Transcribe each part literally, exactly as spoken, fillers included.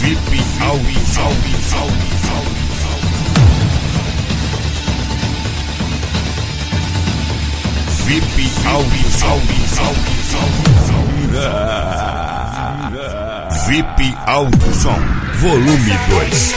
V I P Auto V I P Auto V I P Auto Som Volume dois.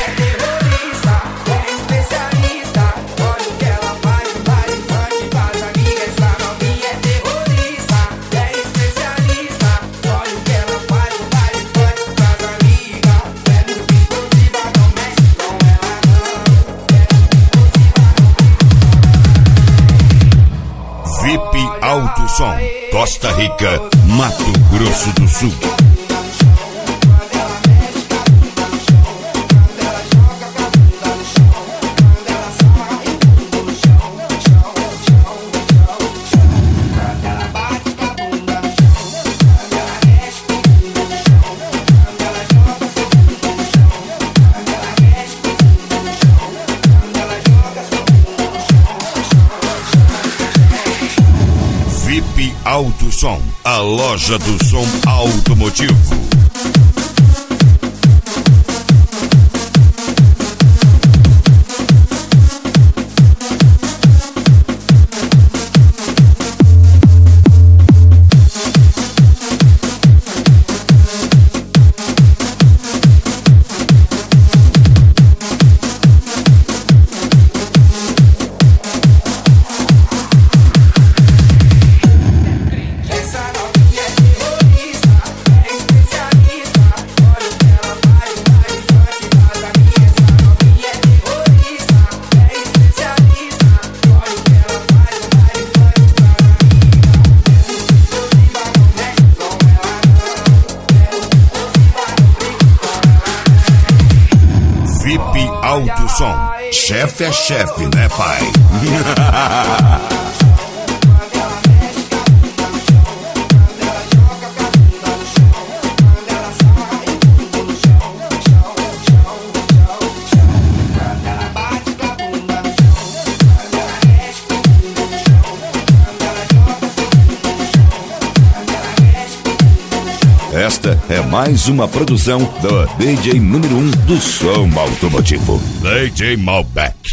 V I P Auto Som, Costa Rica, Mato Grosso do Sul. V I P Auto Som, a loja do som automotivo. V I P Auto Som, chefe é chefe, né, pai? Esta é mais uma produção do D J número um do som automotivo, D J Malbec.